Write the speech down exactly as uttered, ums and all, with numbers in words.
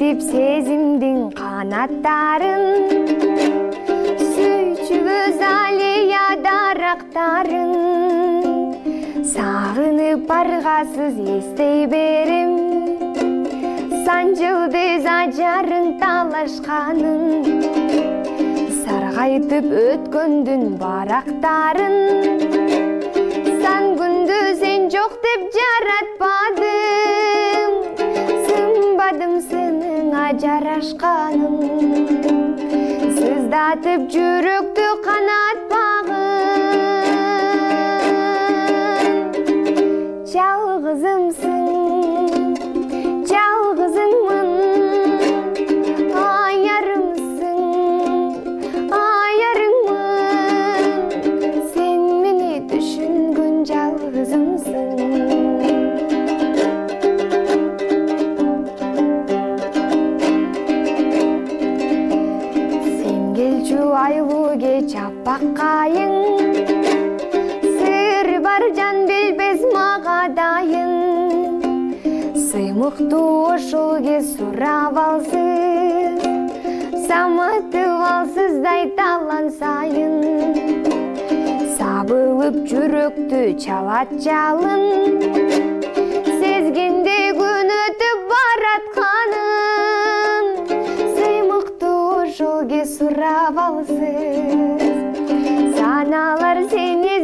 кеңейтип сезимдин канаттарын, сүйчүбөз алия дарактарын. Сагынып баргасыз эстей берем, санжылдыз ажарын талашканын, саргайтып өткөндүн барактарын. Сан күндү сен жок деп жаратпадым, сынбадым сенин ажарашканың. Сыздатып жүрөктү канатпагын, жалгызымсың, жалгызыңмын, аярымсың, аярыңмын. Сен мени түшүнгөн жалгызымсың. Сен келчү айлуу кеч аппак кайың, сыр бар жан билбес мага дайын. Сыймыктуу ошол кез сурап алсыз, самытып алсыздай талан сайын. Сабылып жүрөктү чалат жалын, сезгенде күн өтүп баратканын. Сыймыктуу ошол кез сурап алсыз, саналар сени